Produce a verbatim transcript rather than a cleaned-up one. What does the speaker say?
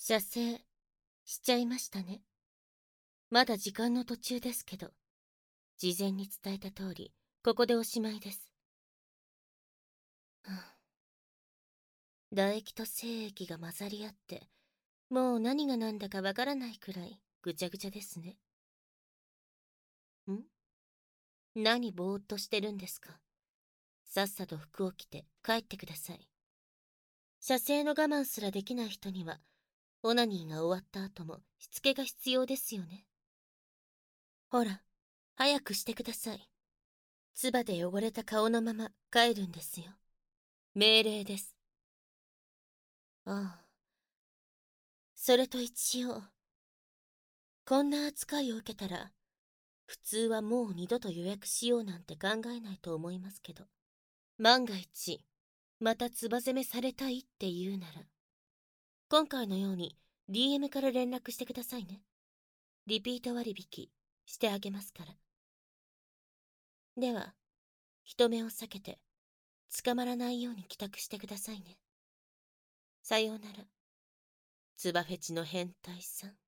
射精しちゃいましたね。まだ時間の途中ですけど、事前に伝えた通り、ここでおしまいです。はあ、唾液と精液が混ざり合って、もう何が何だかわからないくらいぐちゃぐちゃですね。ん？何ぼーっとしてるんですか。さっさと服を着て帰ってください。射精の我慢すらできない人には、オナニーが終わった後もしつけが必要ですよね。ほら、早くしてください。唾で汚れた顔のまま帰るんですよ。命令です。ああ。それと一応、こんな扱いを受けたら、普通はもう二度と予約しようなんて考えないと思いますけど、万が一、また唾攻めされたいって言うなら、今回のように ディーエム から連絡してくださいね。リピート割引してあげますから。では、人目を避けて、捕まらないように帰宅してくださいね。さようなら。つばフェチの変態さん。